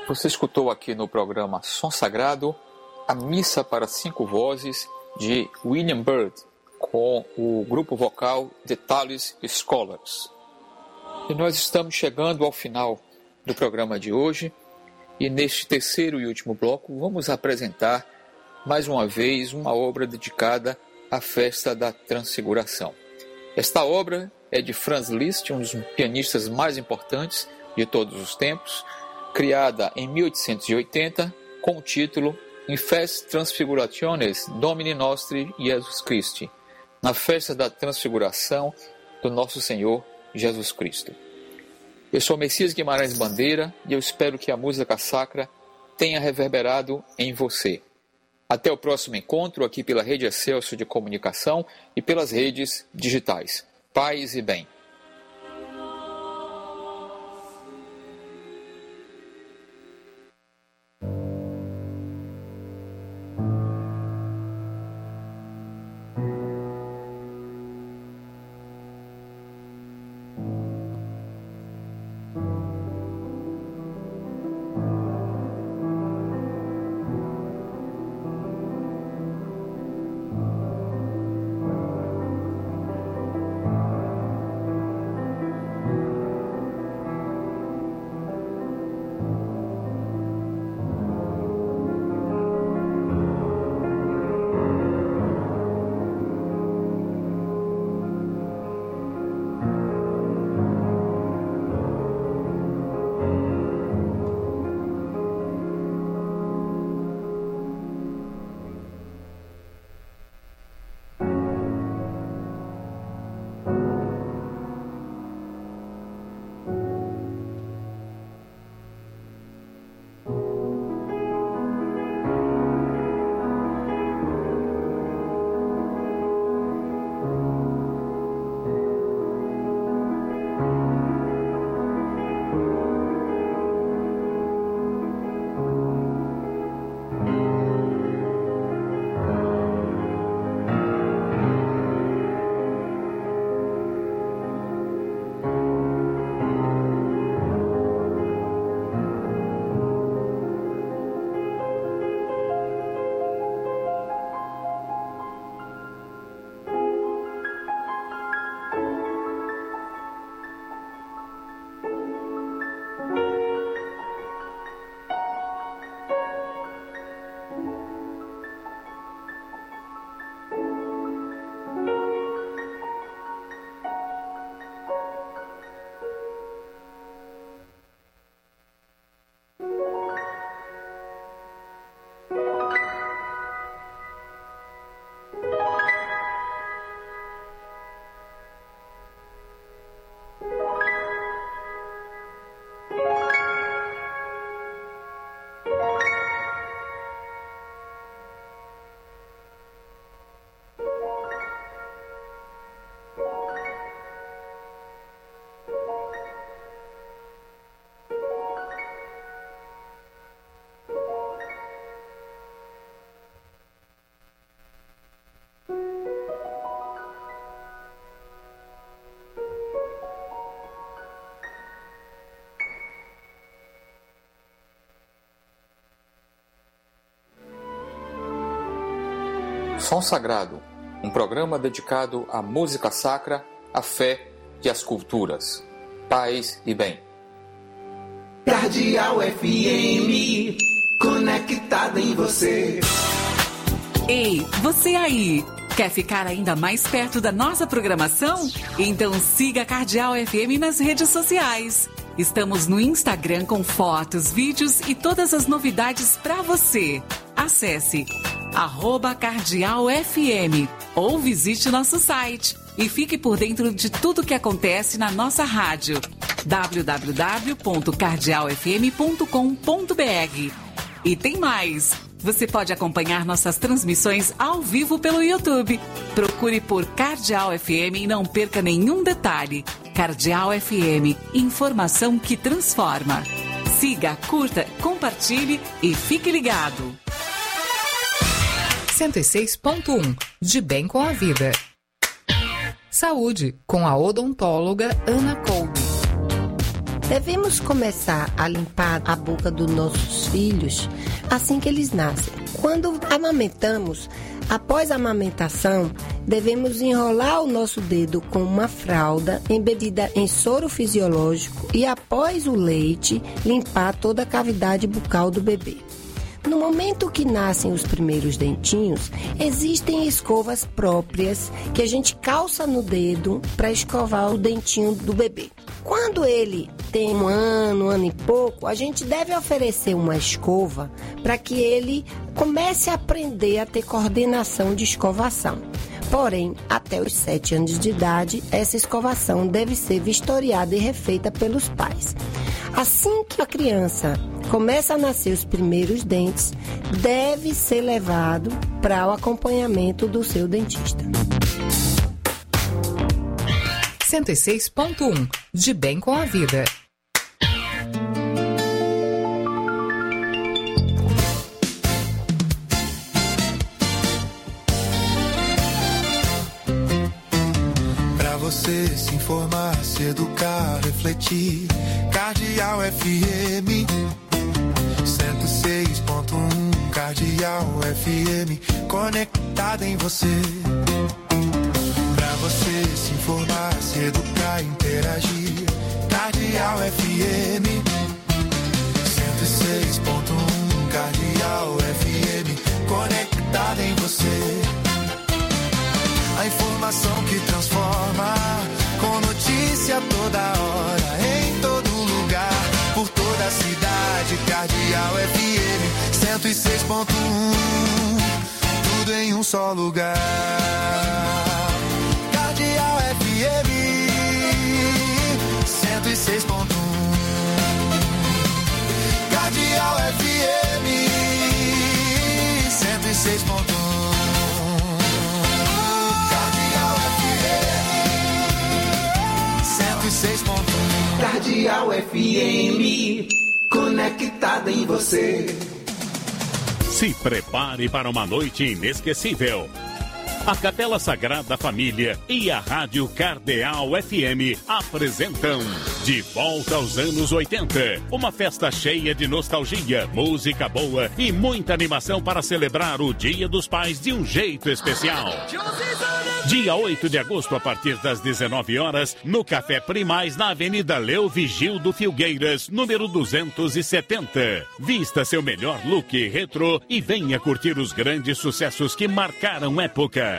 Você escutou aqui no programa Som Sagrado a Missa para 5 Vozes de William Byrd, com o grupo vocal The Tallis Scholars. E nós estamos chegando ao final do programa de hoje, e neste terceiro e último bloco vamos apresentar mais uma vez uma obra dedicada à festa da Transfiguração. Esta obra é de Franz Liszt, um dos pianistas mais importantes de todos os tempos, criada em 1880 com o título In Fest Transfigurationis Domini Nostri Jesus Christi, na festa da Transfiguração do Nosso Senhor Jesus Cristo. Eu sou Messias Guimarães Bandeira e eu espero que a música sacra tenha reverberado em você. Até o próximo encontro aqui pela Rede Excelsior de Comunicação e pelas redes digitais. Paz e bem. Som Sagrado, um programa dedicado à música sacra, à fé e às culturas. Paz e bem. Cardeal FM, conectada em você. Ei, você aí! Quer ficar ainda mais perto da nossa programação? Então siga a Cardeal FM nas redes sociais. Estamos no Instagram com fotos, vídeos e todas as novidades para você. Acesse @cardealfm ou visite nosso site e fique por dentro de tudo que acontece na nossa rádio. www.cardealfm.com.br. E tem mais! Você pode acompanhar nossas transmissões ao vivo pelo YouTube. Procure por Cardeal FM e não perca nenhum detalhe. Cardeal FM, informação que transforma. Siga, curta, compartilhe e fique ligado. 106.1 De bem com a vida. Saúde, com a odontóloga Ana Kolbe. Devemos começar a limpar a boca dos nossos filhos assim que eles nascem. Quando amamentamos, após a amamentação, devemos enrolar o nosso dedo com uma fralda embebida em soro fisiológico e, após o leite, limpar toda a cavidade bucal do bebê. No momento que nascem os primeiros dentinhos, existem escovas próprias que a gente calça no dedo para escovar o dentinho do bebê. Quando ele tem um ano e pouco, a gente deve oferecer uma escova para que ele comece a aprender a ter coordenação de escovação. Porém, até os 7 anos de idade, essa escovação deve ser vistoriada e refeita pelos pais. Assim que a criança começa a nascer os primeiros dentes, deve ser levado para o acompanhamento do seu dentista. 106.1 De Bem com a Vida. Pra você se informar, se educar, refletir. Cardeal FM 106.1. Cardeal FM conectada em você. Pra você se informar, se educar, interagir. Cardeal FM 106.1. Cardeal FM conectada em você. A informação que transforma, com notícia toda hora, em todo lugar, por toda a cidade. Cardeal FM 106.1. Tudo em um só lugar. Cardeal FM 106.1. Cardeal FM 106.1. Cardeal FM 106.1. Cardeal FM, conectada em você. Se prepare para uma noite inesquecível. A Capela Sagrada Família e a Rádio Cardeal FM apresentam De Volta aos Anos 80. Uma festa cheia de nostalgia, música boa e muita animação para celebrar o Dia dos Pais de um jeito especial. Dia 8 de agosto, a partir das 19 horas, no Café Primaz, na Avenida Leo Vigildo Filgueiras, número 270. Vista seu melhor look retrô e venha curtir os grandes sucessos que marcaram época.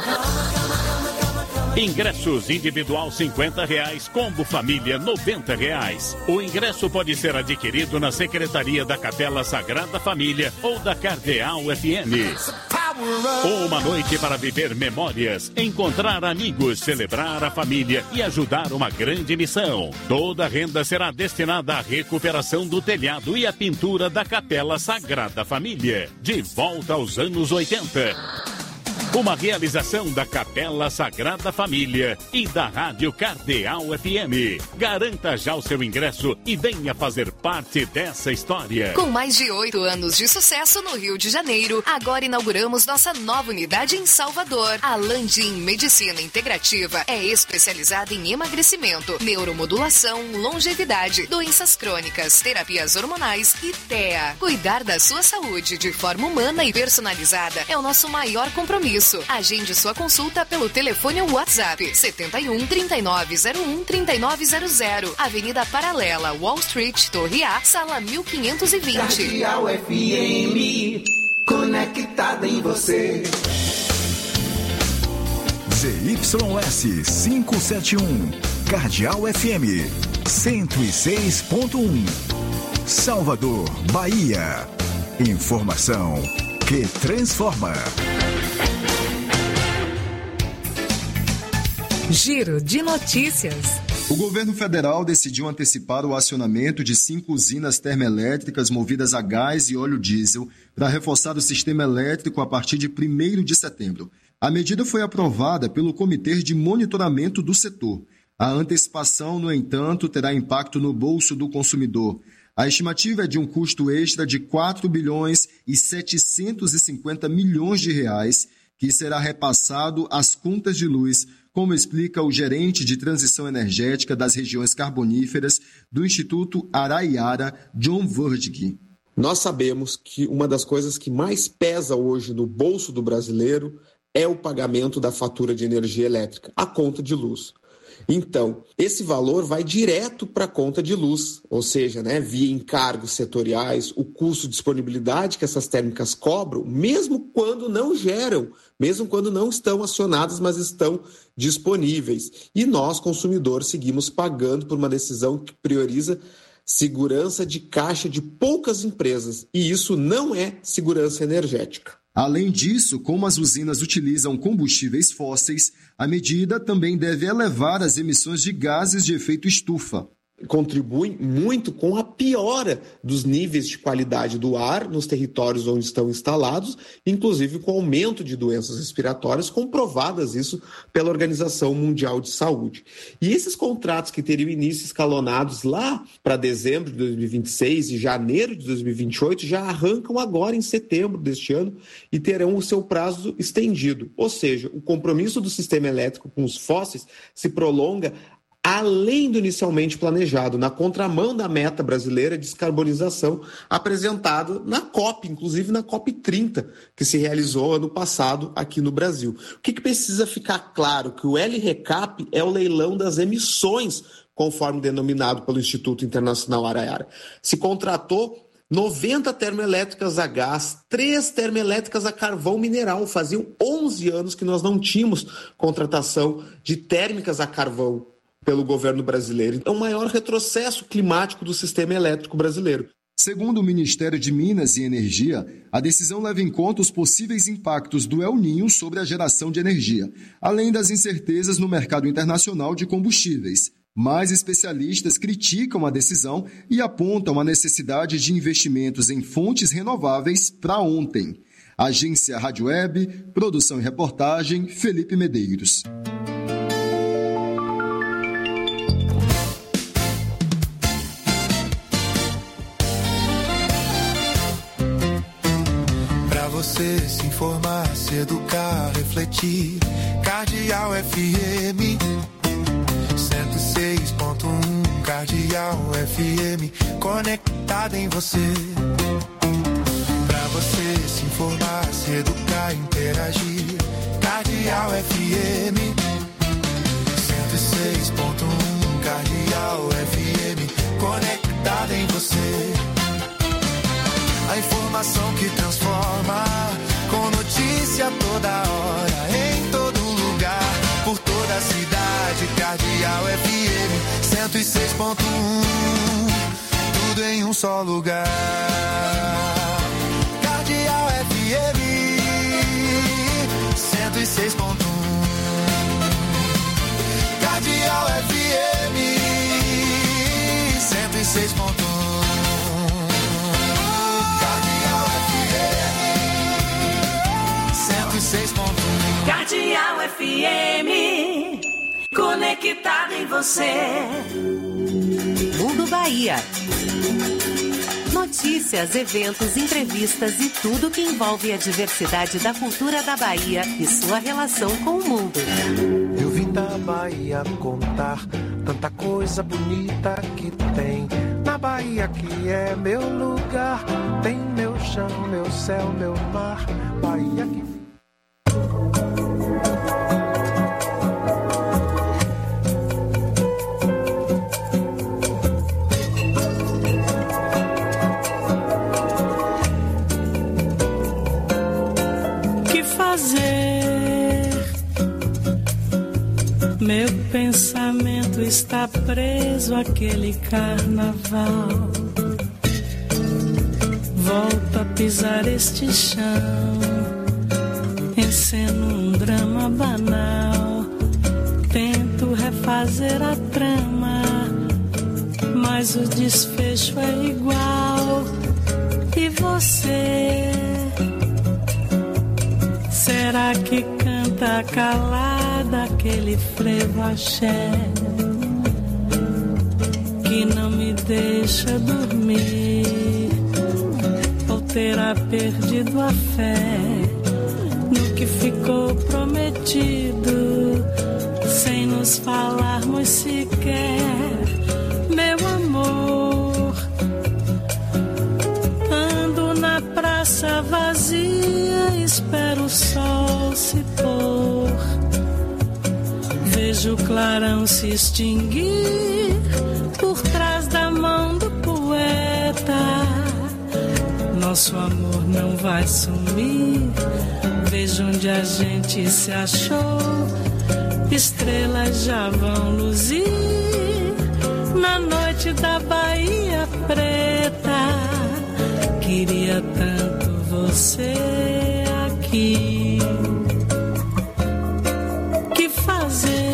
Ingressos individual R$50, combo família R$90. O ingresso pode ser adquirido na Secretaria da Capela Sagrada Família ou da Cardeal FM. Uma noite para viver memórias, encontrar amigos, celebrar a família e ajudar uma grande missão. Toda a renda será destinada à recuperação do telhado e à pintura da Capela Sagrada Família. De volta aos anos 80. Uma realização da Capela Sagrada Família e da Rádio Cardeal FM. Garanta já o seu ingresso e venha fazer parte dessa história. Com mais de 8 anos de sucesso no Rio de Janeiro, agora inauguramos nossa nova unidade em Salvador. A Landim Medicina Integrativa é especializada em emagrecimento, neuromodulação, longevidade, doenças crônicas, terapias hormonais e TEA. Cuidar da sua saúde de forma humana e personalizada é o nosso maior compromisso. Agende sua consulta pelo telefone ou WhatsApp 71 3901 3900, Avenida Paralela, Wall Street, Torre A, Sala 1520. Cardeal FM, conectada em você. ZYS 571, Cardeal FM 106.1, Salvador, Bahia. Informação que transforma. Giro de notícias. O governo federal decidiu antecipar o acionamento de 5 usinas termoelétricas movidas a gás e óleo diesel para reforçar o sistema elétrico a partir de 1º de setembro. A medida foi aprovada pelo Comitê de Monitoramento do Setor. A antecipação, no entanto, terá impacto no bolso do consumidor. A estimativa é de um custo extra de 4 bilhões e 750 milhões de reais, que será repassado às contas de luz como explica o gerente de transição energética das regiões carboníferas do Instituto Araiara, John Verdig. Nós sabemos que uma das coisas que mais pesa hoje no bolso do brasileiro é o pagamento da fatura de energia elétrica, a conta de luz. Então, esse valor vai direto para a conta de luz, ou seja, via encargos setoriais, o custo de disponibilidade que essas térmicas cobram, mesmo quando não geram, mesmo quando não estão acionadas, mas estão disponíveis. E nós, consumidores, seguimos pagando por uma decisão que prioriza segurança de caixa de poucas empresas, e isso não é segurança energética. Além disso, como as usinas utilizam combustíveis fósseis, a medida também deve elevar as emissões de gases de efeito estufa. Contribuem muito com a piora dos níveis de qualidade do ar nos territórios onde estão instalados, inclusive com o aumento de doenças respiratórias, comprovadas isso pela Organização Mundial de Saúde. E esses contratos que teriam início escalonados lá para dezembro de 2026 e janeiro de 2028 já arrancam agora em setembro deste ano e terão o seu prazo estendido. Ou seja, o compromisso do sistema elétrico com os fósseis se prolonga além do inicialmente planejado, na contramão da meta brasileira de descarbonização apresentada na COP, inclusive na COP30, que se realizou ano passado aqui no Brasil. O que precisa ficar claro? Que o LRECAP é o leilão das emissões, conforme denominado pelo Instituto Internacional Araiara. Se contratou 90 termoelétricas a gás, 3 termoelétricas a carvão mineral. Faziam 11 anos que nós não tínhamos contratação de térmicas a carvão pelo governo brasileiro. É o maior retrocesso climático do sistema elétrico brasileiro. Segundo o Ministério de Minas e Energia, a decisão leva em conta os possíveis impactos do El Niño sobre a geração de energia, além das incertezas no mercado internacional de combustíveis. Mais especialistas criticam a decisão e apontam a necessidade de investimentos em fontes renováveis para ontem. Agência Rádio Web, produção e reportagem, Felipe Medeiros. Você se informar, se educar, refletir. Cardeal FM 106.1. Cardeal FM conectada em você. Pra você se informar, se educar, interagir. Cardeal FM 106.1. Cardeal FM conectada em você. A informação que transforma, com notícia toda hora, em todo lugar, por toda a cidade. Cardeal FM 106.1, tudo em um só lugar. Cardeal FM 106.1, Cardeal FM 106.1. Cardeal FM, conectado em você. Mundo Bahia. Notícias, eventos, entrevistas e tudo que envolve a diversidade da cultura da Bahia e sua relação com o mundo. Eu vim da Bahia contar tanta coisa bonita que tem. Na Bahia que é meu lugar, tem meu chão, meu céu, meu mar. Bahia que... Meu pensamento está preso àquele carnaval. Volto a pisar este chão, enceno um drama banal. Tento refazer a trama, mas o desfecho é igual. E você, será que canta calada aquele frevo axé que não me deixa dormir? Ou terá perdido a fé no que ficou prometido? sem nos falarmos sequer, meu amor. Ando na praça vazia, espero o sol se pôr. Vejo o clarão se extinguir por trás da mão do poeta. Nosso amor não vai sumir. Vejo onde a gente se achou. Estrelas já vão luzir na noite da Bahia Preta. Queria tanto você aqui. Que fazer?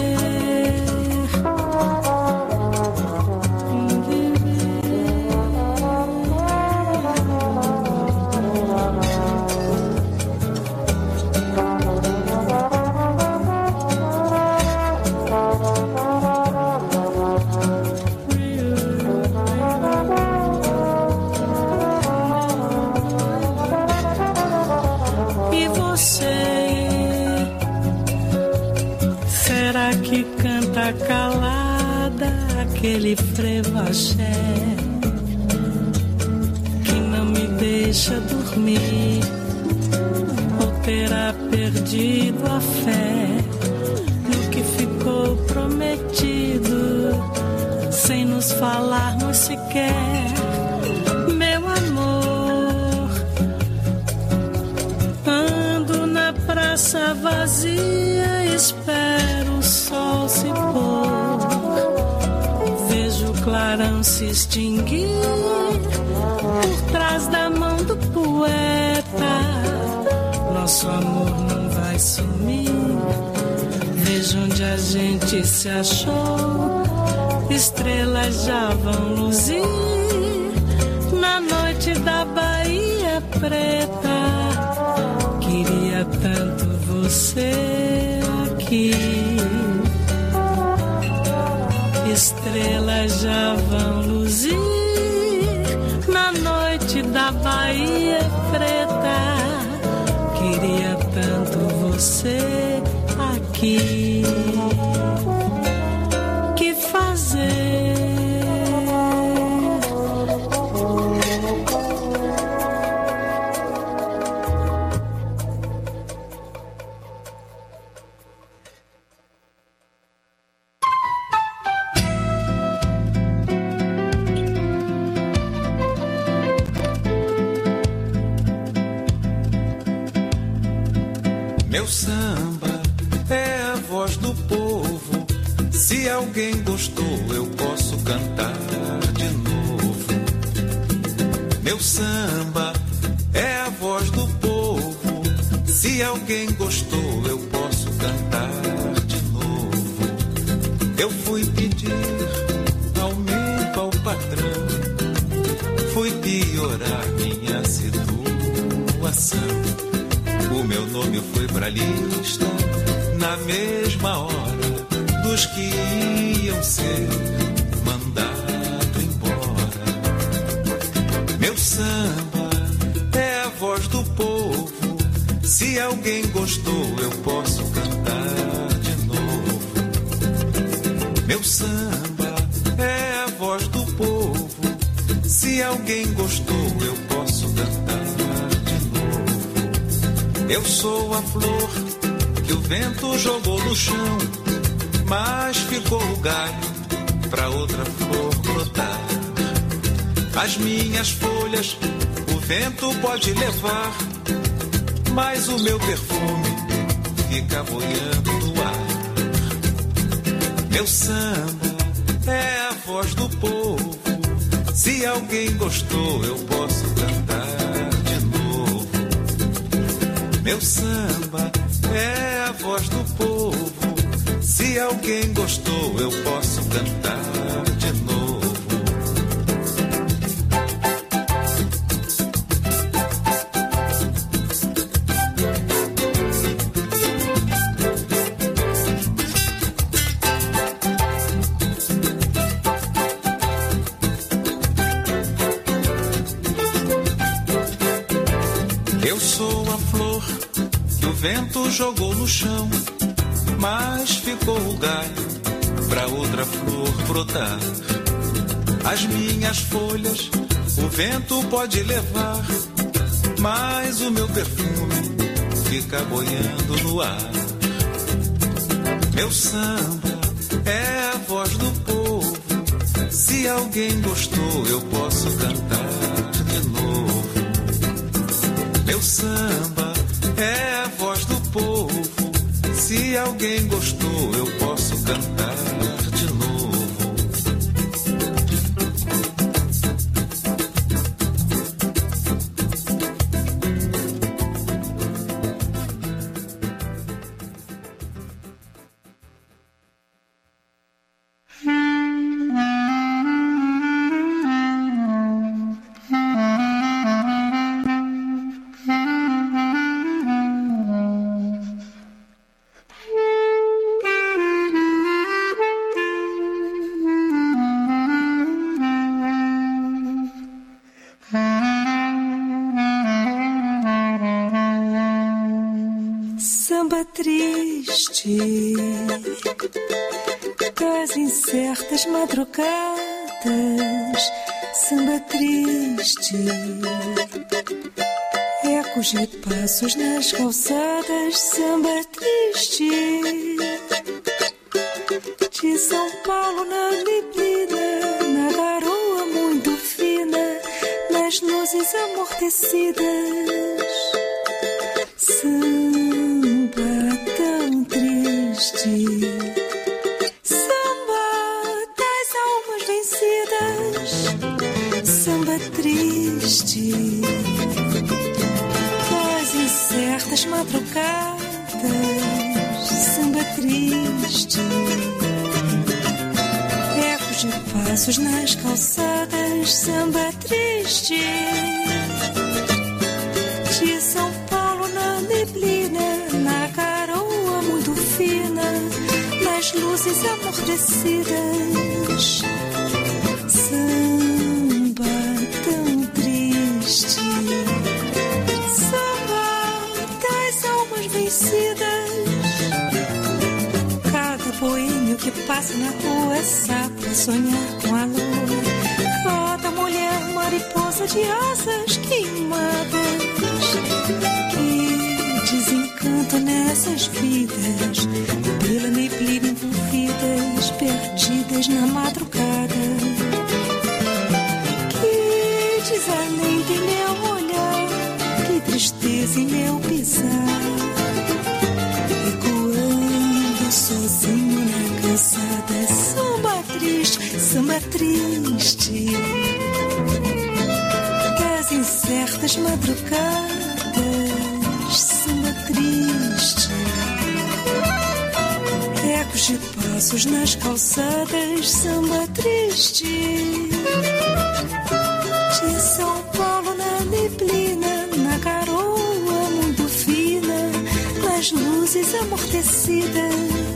Calada, aquele frevo axé que não me deixa dormir, ou terá perdido a fé no que ficou prometido, sem nos falarmos sequer, meu amor. Ando na praça vazia, espero o sol se pôr. Vejo o clarão se extinguir por trás da mão do poeta. Nosso amor não vai sumir. Vejo onde a gente se achou. Estrelas já vão luzir na noite da Bahia Preta. Queria tanto você aqui. Estrelas já vão luzir na noite da Bahia Preta. Queria tanto você aqui. Que fazer? Meu samba é a voz do povo. Se alguém gostou, eu posso cantar de novo. Meu samba é a voz do povo. Se alguém gostou, eu posso cantar de novo. Eu fui pedir aumento ao patrão, fui piorar minha situação. O meu nome foi pra lista na mesma hora dos que iam ser mandados embora. Meu samba é a voz do povo. Se alguém gostou, eu posso cantar de novo. Meu samba é a voz do povo. Se alguém gostou, eu posso cantar. Eu sou a flor que o vento jogou no chão, mas ficou o galho pra outra flor brotar. As minhas folhas o vento pode levar, mas o meu perfume fica boiando no ar. Meu samba é a voz do povo. Se alguém gostou, eu posso cantar. Meu samba é a voz do povo. Se alguém gostou, eu posso cantar de novo. Eu sou a flor que o vento jogou no chão, mas ficou o galho pra outra flor brotar. As minhas folhas o vento pode levar, mas o meu perfume fica boiando no ar. Meu samba é a voz do povo, se alguém gostou eu posso cantar de novo. Meu samba é a voz do povo, se alguém gostou eu posso cantar de novo. Das incertas madrugadas, samba triste, ecos de passos nas calçadas, samba triste, de São Paulo na neblina, na garoa muito fina, nas luzes amortecidas, samba tão triste. Samba triste, das incertas madrugadas, samba triste, ecos de passos nas calçadas, samba triste, de São Paulo na neblina, na garoa muito fina, nas luzes amortecidas. Samba tão triste, samba das almas vencidas. Cada boêmio que passa na rua sabe sonhar com a lua. Cada mulher mariposa de asas queimadas. Que desencanto nessas vidas, pela neblina envolvidas, perdidas na madrugada. Desalento em meu olhar, que tristeza em meu pisar, ecoando sozinho na calçada, samba triste, das incertas madrugadas, samba triste, ecos de passos nas calçadas, samba triste. De São Paulo na neblina, na garoa muito fina, nas luzes amortecidas.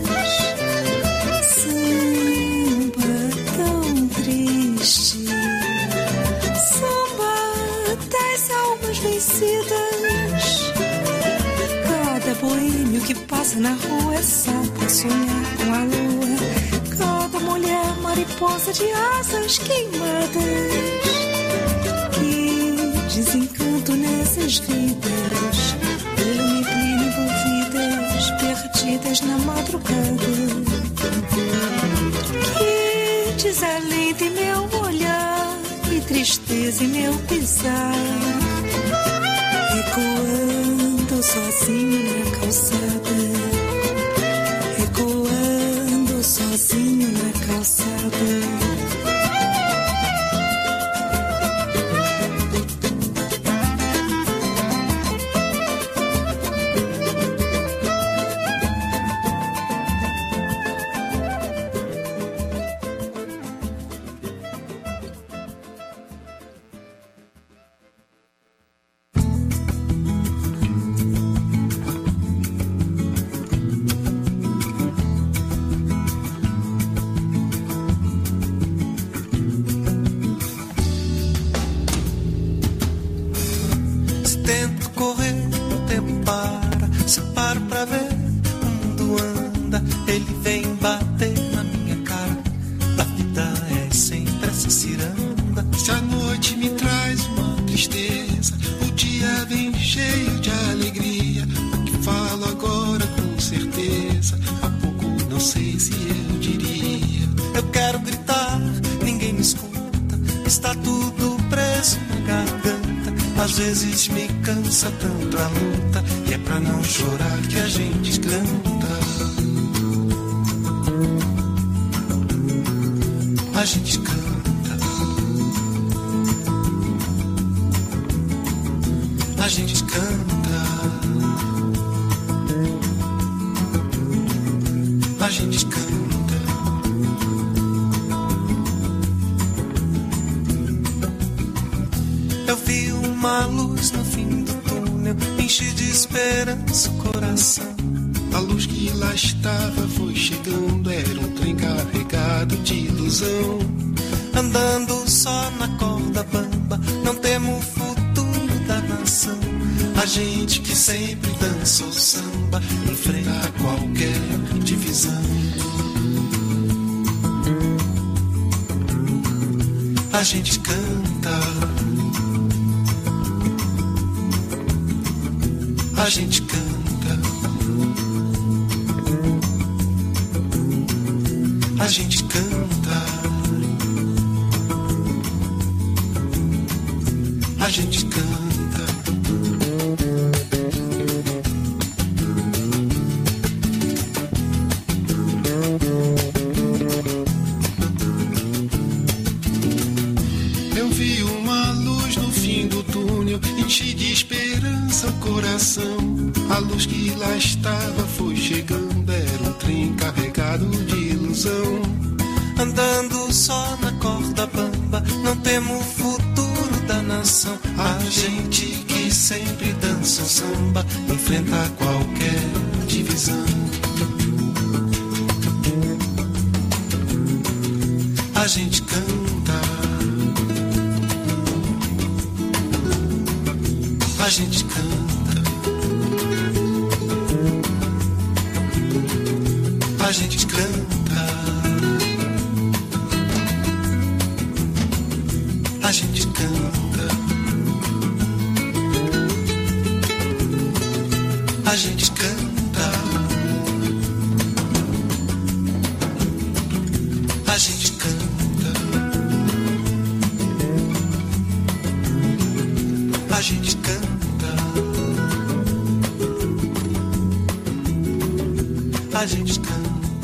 Samba tão triste, samba das almas vencidas. Cada boêmio que passa na rua sabe sonhar com a lua. Cada mulher mariposa de asas queimadas. Desencanto nessas vidas, pela neblina envolvidas, perdidas na madrugada. Que desalento em meu olhar, que tristeza em meu pisar, ecoando sozinho na calçada, ecoando sozinho na calçada. quero gritar, ninguém me escuta, está tudo preso na garganta. Às vezes me cansa tanto a luta, e é pra não chorar que a gente canta. A gente canta. A gente canta. A gente canta. Eu vi uma luz no fim do túnel, enchi de esperança o coração. A luz que lá estava foi chegando, era um trem carregado de ilusão. Andando só na corda bamba, não temo o futuro da nação. A gente que sempre dança o samba, enfrenta qualquer divisão. A gente canta. A gente canta. A gente canta. A gente canta. Eu vi uma luz no fim do túnel, enchi de esperança o coração. A luz que lá estava foi chegando, era um trem carregado de ilusão. Andando só na corda bamba, não temo o futuro da nação. A gente que sempre dança o samba, enfrenta qualquer divisão. A gente canta. A gente canta. A gente canta. A gente canta. A gente canta. A gente canta. A gente canta. A gente canta.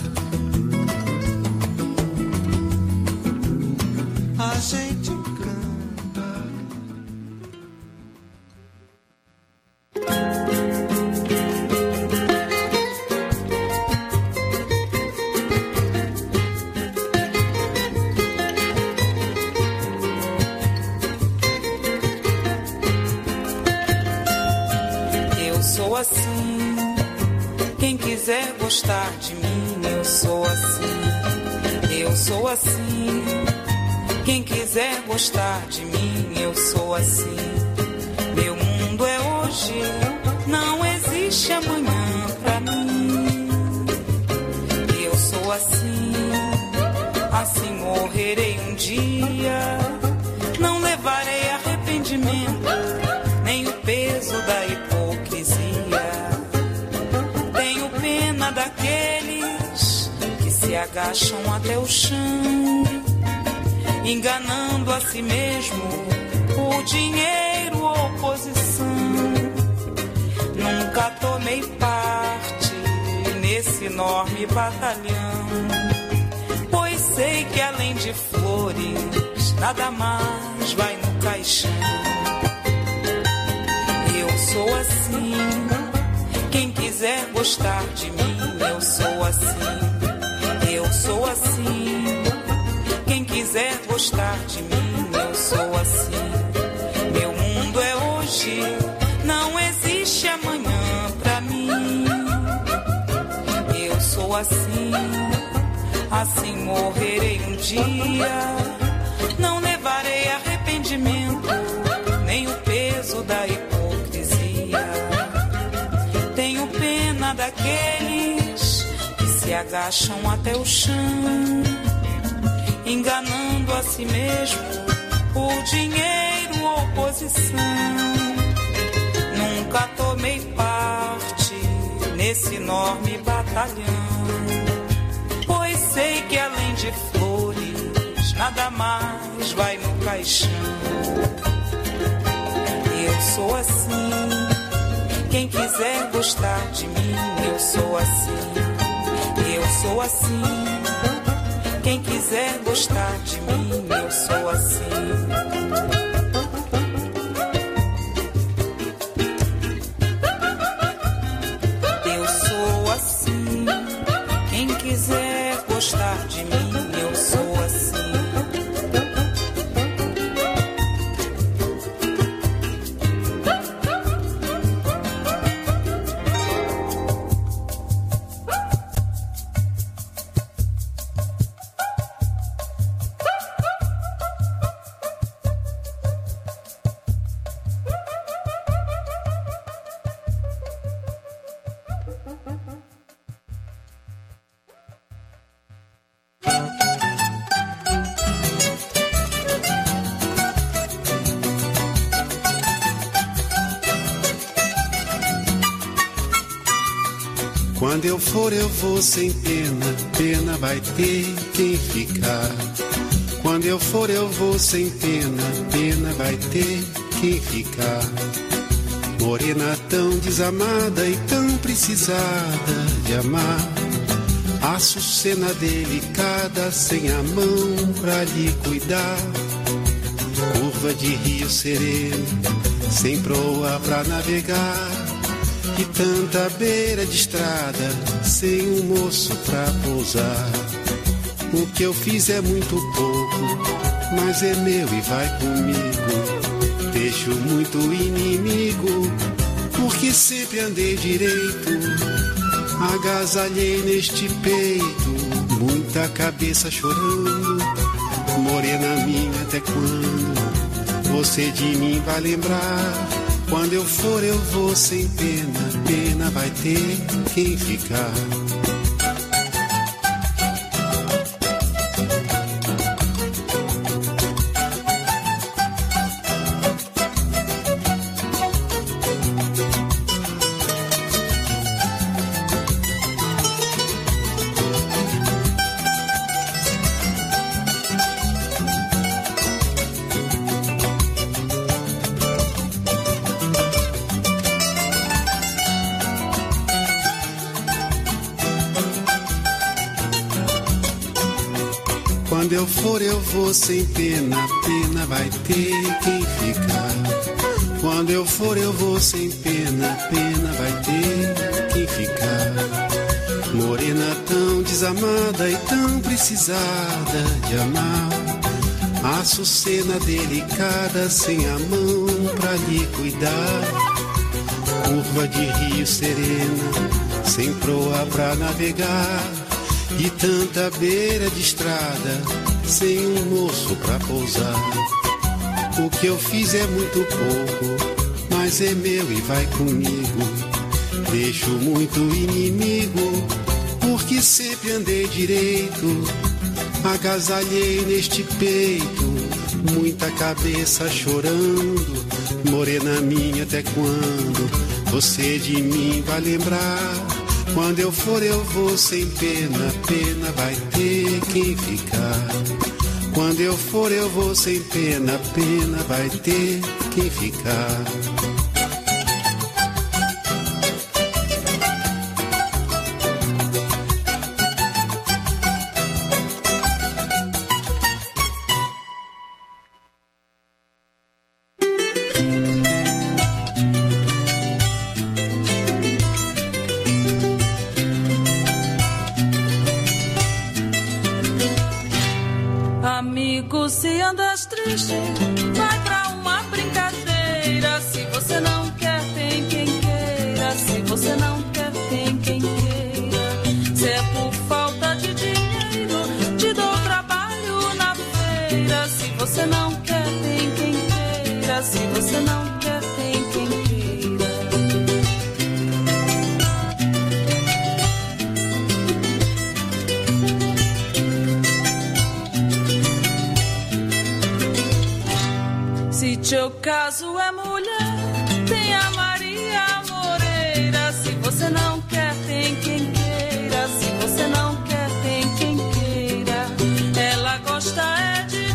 A gente Eu sou assim, quem quiser gostar de mim, eu sou assim. Eu sou assim, quem quiser gostar de mim, eu sou assim. Meu mundo é hoje, não existe amanhã pra mim. Eu sou assim, assim morrerei um dia. Não levarei arrependimento, nem o peso da hipocrisia. Tenho pena daqueles que se agacham até o chão, enganando a si mesmo por dinheiro ou posição. Nunca tomei parte nesse enorme batalhão, pois sei que além de flores nada mais vai no caixão. Eu sou assim, quem quiser gostar de mim, eu sou assim. Eu sou assim, quem quiser gostar de mim, eu sou assim. Meu mundo é hoje, não existe amanhã pra mim. Eu sou assim, assim morrerei um dia. Não levarei arrependimento, nem o peso da hipocrisia. Tenho pena daqueles que se agacham até o chão, enganando a si mesmo por dinheiro ou posição. Nunca tomei parte nesse enorme batalhão, pois sei que além de flores nada mais vai no caixão. Eu sou assim, quem quiser gostar de mim, eu sou assim. Eu sou assim, quem quiser gostar de mim, eu sou assim. Eu sou assim, quem quiser gostar de mim, eu sou assim. Quando eu for eu vou sem pena, pena vai ter quem ficar. Quando eu for eu vou sem pena, pena vai ter quem ficar. Morena tão desamada e tão precisada de amar. Açucena delicada sem a mão pra lhe cuidar. Curva de rio sereno, sem proa pra navegar. E tanta beira de estrada, sem um moço pra pousar. O que eu fiz é muito pouco, mas é meu e vai comigo. Deixo muito inimigo, porque sempre andei direito. Agasalhei neste peito, muita cabeça chorando. Morena minha, até quando você de mim vai lembrar? Quando eu for eu vou sem pena, pena vai ter quem ficar. Quando eu for eu vou sem pena, pena vai ter quem ficar. Quando eu for eu vou sem pena, pena vai ter quem ficar. Morena tão desamada e tão precisada de amar. Açucena delicada sem a mão pra lhe cuidar. Curva de rio serena, sem proa pra navegar. E tanta beira de estrada, sem um moço pra pousar. O que eu fiz é muito pouco, mas é meu e vai comigo. Deixo muito inimigo, porque sempre andei direito. Agasalhei neste peito, muita cabeça chorando. Morena minha, até quando você de mim vai lembrar? Quando eu for eu vou sem pena, pena vai ter quem ficar. Quando eu for eu vou sem pena, pena vai ter quem ficar. Amigo, se andas triste, vai pra uma brincadeira. Se você não quer, tem quem queira. Se você não quer, tem quem queira. Se é por falta de dinheiro, te dou trabalho na feira. Se você não quer, tem quem queira. Se você não quer, tem quem queira. Se teu caso é mulher, tem a Maria Moreira. Se você não quer, tem quem queira. Se você não quer, tem quem queira. Ela gosta é de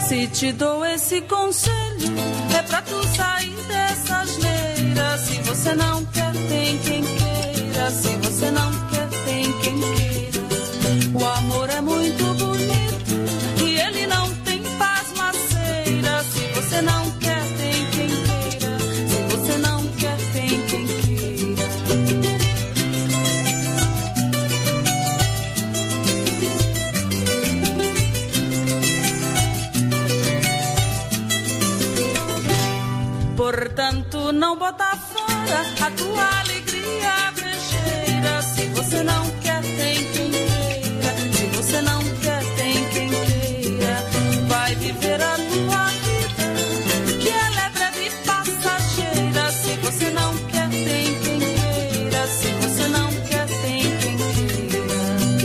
Se te dou esse conselho, é pra tu sair dessa asneira. Se você não quer, tem quem queira. Se você não quer, tem quem queira. O amor é muito bonito e ele não tem pasmaceira. Se você não quer, tem quem queira. Se você não quer, tem quem queira. Portanto, não bota fora a tua alegria brejeira. Se você não quer, tem quem queira. Se você não quer, tem quem queira. Vai viver a tua vida, que ela é breve e passageira. Se você não quer, tem quem queira. Se você não quer, tem quem queira.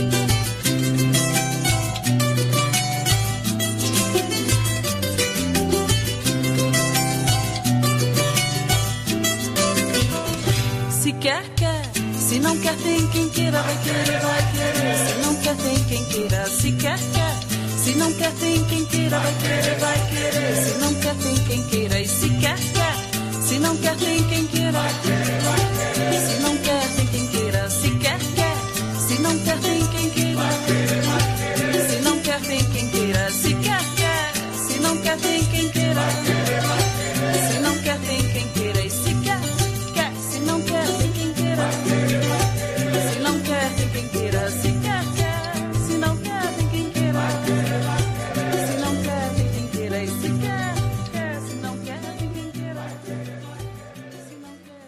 Se quer, quer. Se não quer, tem quem queira. Vai querer, vai querer. Se não quer, tem quem queira. Se quer, quer. Se não quer, tem quem queira. Vai querer, vai querer. Se não quer, tem quem queira. E se quer, quer. Se não quer, tem quem queira. Vai querer, vai querer. Se não quer, tem quem queira. Se quer, quer. Se não quer, tem quem queira. Vai querer, vai querer. Se não quer, tem quem queira. Se quer, quer. Se não quer, tem quem queira. Vai querer, vai querer. Se não quer, tem quem queira. E se quer, quer. Se não quer, tem quem queira. Se não quer, tem quem queira. Se quer, quer. Se não quer, tem quem queira. Se não quer, tem quem queira. E se quer, quer. Se não quer, tem quem queira. Se não quer,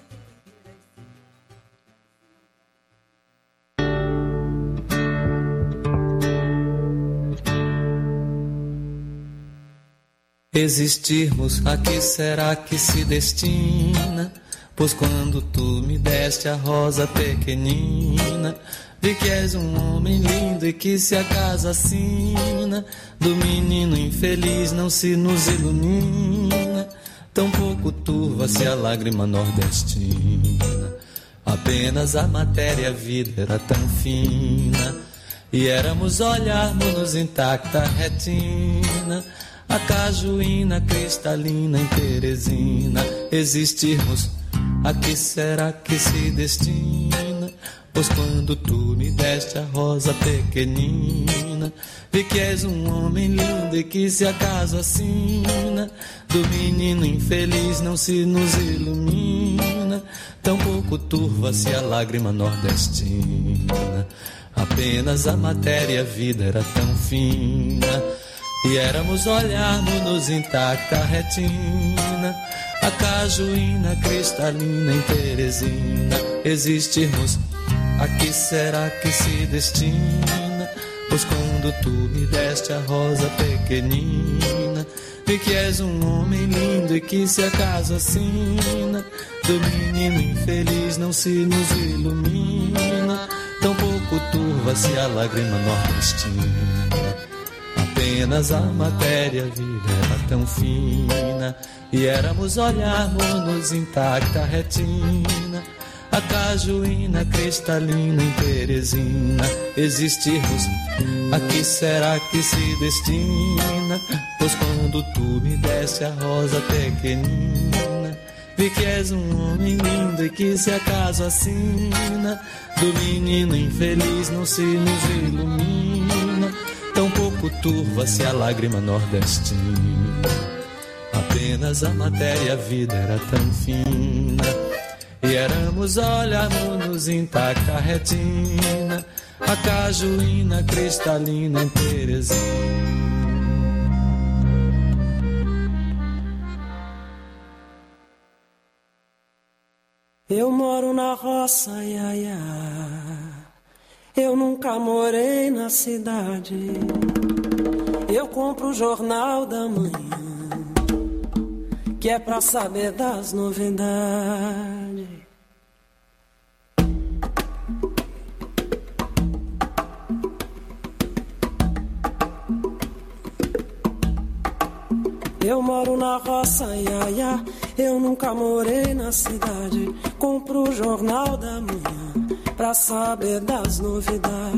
Existirmos, a que será que se destina? Pois quando tu me deste a rosa pequenina, vi que és um homem lindo e que se acaso assina, do menino infeliz não se nos ilumina, tão pouco turva-se a lágrima nordestina. Apenas a matéria, a vida era tão fina, e éramos olharmos-nos intacta retina, a cajuína cristalina em Teresina. Existirmos, a que será que se destina? Pois quando tu me deste a rosa pequenina, vi que és um homem lindo e que se acaso assina, do menino infeliz não se nos ilumina, tão pouco turva-se a lágrima nordestina. Apenas a matéria, a vida era tão fina, e éramos olharmos-nos intacta retina, a cajuína cristalina em Teresina. Existirmos, a que será que se destina? Pois quando tu me deste a rosa pequenina, vi que és um homem lindo e que se acaso assina, do menino infeliz não se nos ilumina, tão pouco turva-se a lágrima nordestina. Apenas a matéria, a vida era tão fina, e éramos olharmos-nos intacta retina, a cajuína cristalina em Teresina. Existirmos, a que será que se destina? Pois quando tu me deste a rosa pequenina, vi que és um homem lindo e que se acaso assina, do menino infeliz não se nos ilumina, tão pouco turva-se a lágrima nordestina. Apenas a matéria, a vida era tão fina, e éramos olharmos-nos intacta retina, a cajuína cristalina em Teresina. Eu moro na roça, ia, ia. Eu nunca morei na cidade. Eu compro o jornal da manhã, que é pra saber das novidades. Eu moro na roça, ia, ia. Eu nunca morei na cidade. Compro o jornal da manhã pra saber das novidades.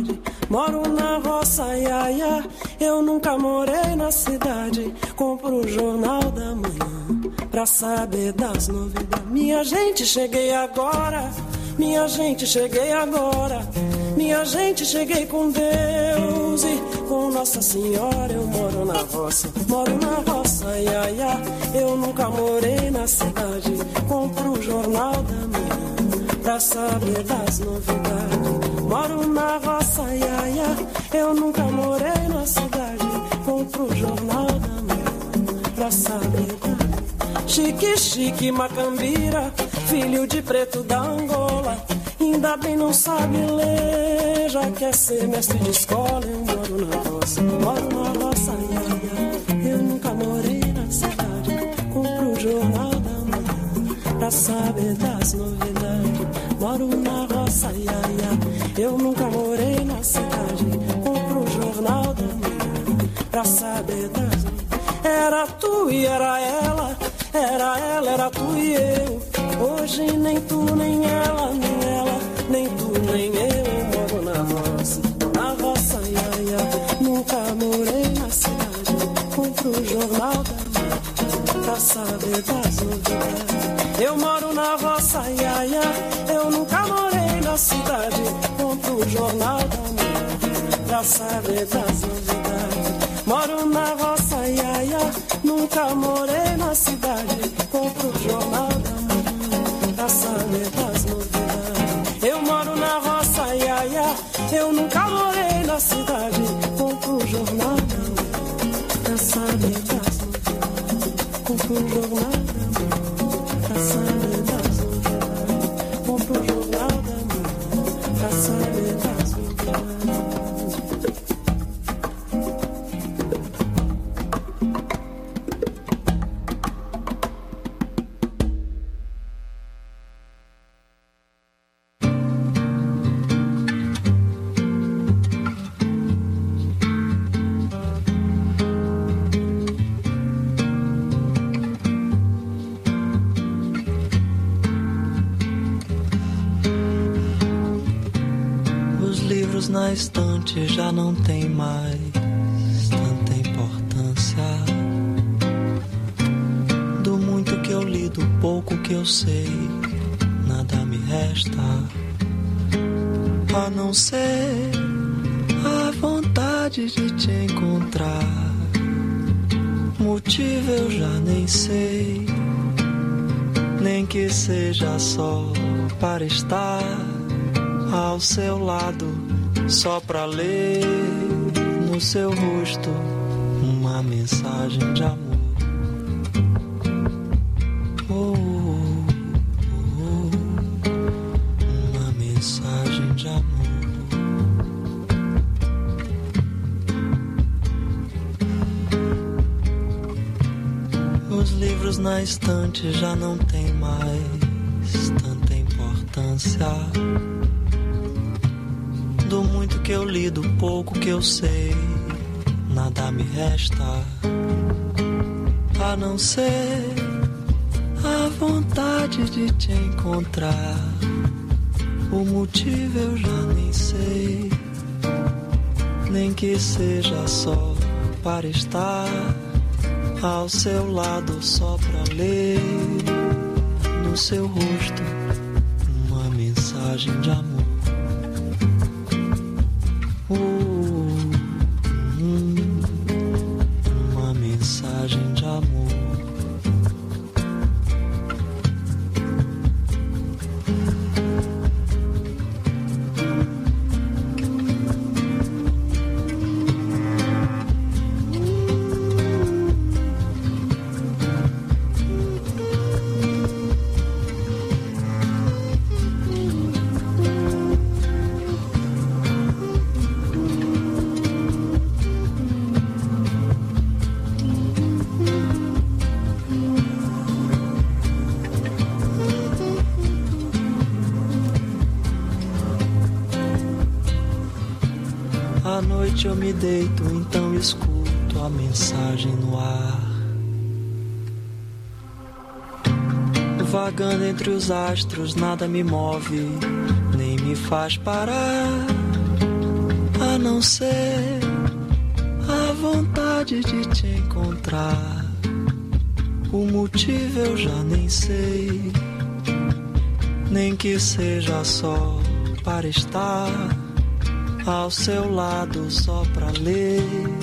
Moro na roça, iaia, eu nunca morei na cidade. Compro o jornal da manhã pra saber das novidades. Minha gente, cheguei agora. Minha gente, cheguei agora. Minha gente, cheguei com Deus e com Nossa Senhora. Eu moro na roça, iaia, eu nunca morei na cidade. Compro o jornal da manhã pra saber das novidades. Moro na roça, iaia, eu nunca morei na cidade. Compro o jornal da manhã pra saber da... Chique, chique, macambira, filho de preto da Angola. Ainda bem não sabe ler, já quer ser mestre de escola. Eu moro na roça, iaia, eu nunca morei na cidade. Compro o jornal da manhã pra saber das novidades. Moro na roça, iaia, eu nunca morei na cidade. Compro o jornal da manhã pra saber das novidades. Era tu e era ela, era ela, era tu e eu. Hoje nem tu, nem ela, nem tu, nem eu. Eu moro na roça, iaia, nunca morei na cidade. Compro o jornal da manhã pra saber das novidades. Eu moro na roça, iaia, eu nunca morei na cidade. Compro o jornal da manhã pra saber das novidades. Moro na roça, iaia, nunca morei na cidade. Compro o jornal da manhã pra saber das novidades. Eu moro na roça, iaia, eu nunca morei na cidade. Compro o jornal da manhã pra saber das novidades. Compro o jornal da manhã pra saber das novidades. Compro o jornal da manhã pra saber das novidades. Na estante já não tem mais tanta importância. Do muito que eu li, do pouco que eu sei, nada me resta a não ser a vontade de te encontrar. Motivo eu já nem sei, nem que seja só para estar ao seu lado. Só pra ler no seu rosto uma mensagem de amor. Uma mensagem de amor. Os livros na estante já não têm mais tanta importância. Do muito que eu li, do pouco que eu sei, nada me resta a não ser a vontade de te encontrar. O motivo eu já nem sei, nem que seja só para estar ao seu lado, só pra ler no seu rosto uma mensagem de amor. Uma mensagem de amor. À noite eu me deito, então escuto a mensagem no ar. Vagando entre os astros, nada me move, nem me faz parar. a não ser a vontade de te encontrar. O motivo eu já nem sei, nem que seja só para estar ao seu lado, só pra ler